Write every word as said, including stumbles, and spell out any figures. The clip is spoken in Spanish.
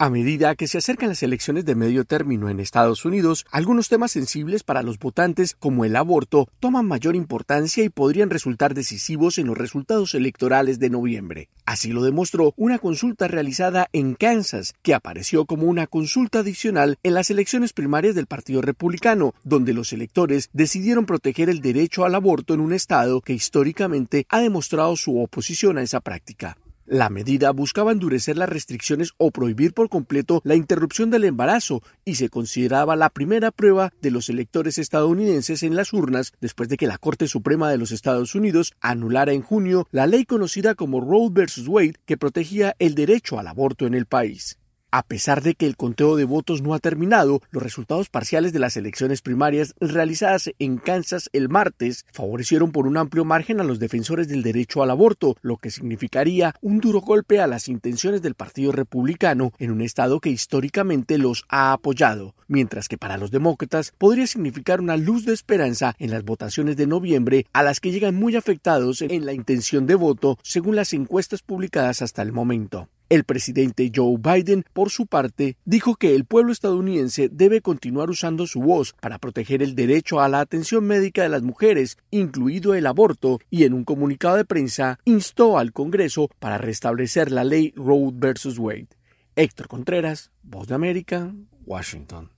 A medida que se acercan las elecciones de medio término en Estados Unidos, algunos temas sensibles para los votantes, como el aborto, toman mayor importancia y podrían resultar decisivos en los resultados electorales de noviembre. Así lo demostró una consulta realizada en Kansas, que apareció como una consulta adicional en las elecciones primarias del Partido Republicano, donde los electores decidieron proteger el derecho al aborto en un estado que históricamente ha demostrado su oposición a esa práctica. La medida buscaba endurecer las restricciones o prohibir por completo la interrupción del embarazo y se consideraba la primera prueba de los electores estadounidenses en las urnas después de que la Corte Suprema de los Estados Unidos anulara en junio la ley conocida como Roe versus Wade, que protegía el derecho al aborto en el país. A pesar de que el conteo de votos no ha terminado, los resultados parciales de las elecciones primarias realizadas en Kansas el martes favorecieron por un amplio margen a los defensores del derecho al aborto, lo que significaría un duro golpe a las intenciones del Partido Republicano en un estado que históricamente los ha apoyado, mientras que para los demócratas podría significar una luz de esperanza en las votaciones de noviembre, a las que llegan muy afectados en la intención de voto según las encuestas publicadas hasta el momento. El presidente Joe Biden, por su parte, dijo que el pueblo estadounidense debe continuar usando su voz para proteger el derecho a la atención médica de las mujeres, incluido el aborto, y en un comunicado de prensa instó al Congreso para restablecer la ley Roe versus Wade. Héctor Contreras, Voz de América, Washington.